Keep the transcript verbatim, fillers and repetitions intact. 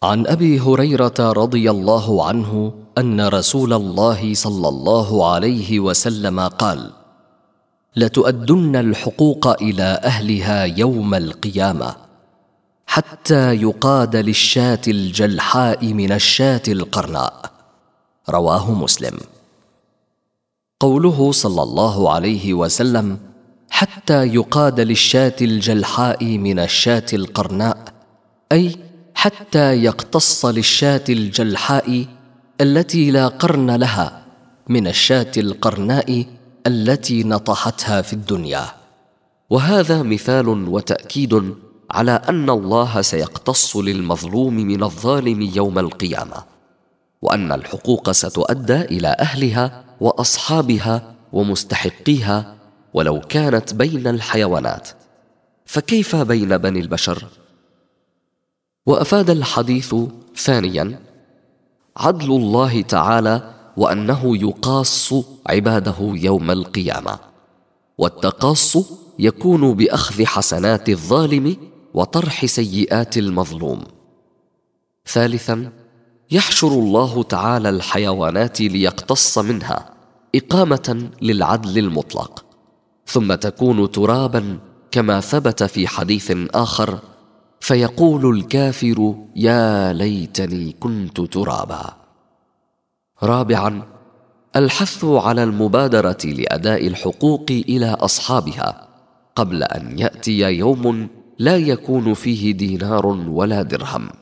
عن أبي هريرة رضي الله عنه أن رسول الله صلى الله عليه وسلم قال: لتؤدن الحقوق إلى أهلها يوم القيامة حتى يقاد للشاة الجلحاء من الشاة القرناء. رواه مسلم. قوله صلى الله عليه وسلم حتى يقاد للشاة الجلحاء من الشاة القرناء، أي حتى يقتص للشاة الجلحاء التي لا قرن لها من الشاة القرناء التي نطحتها في الدنيا. وهذا مثال وتأكيد على أن الله سيقتص للمظلوم من الظالم يوم القيامة، وأن الحقوق ستؤدى إلى أهلها وأصحابها ومستحقيها ولو كانت بين الحيوانات، فكيف بين بني البشر؟ وأفاد الحديث ثانياً عدل الله تعالى، وأنه يقاص عباده يوم القيامة، والتقاص يكون بأخذ حسنات الظالم وطرح سيئات المظلوم. ثالثاً يحشر الله تعالى الحيوانات ليقتص منها إقامة للعدل المطلق، ثم تكون تراباً كما ثبت في حديث آخر: فيقول الكافر يا ليتني كنت ترابا. رابعاً الحث على المبادرة لأداء الحقوق إلى أصحابها قبل أن يأتي يوم لا يكون فيه دينار ولا درهم.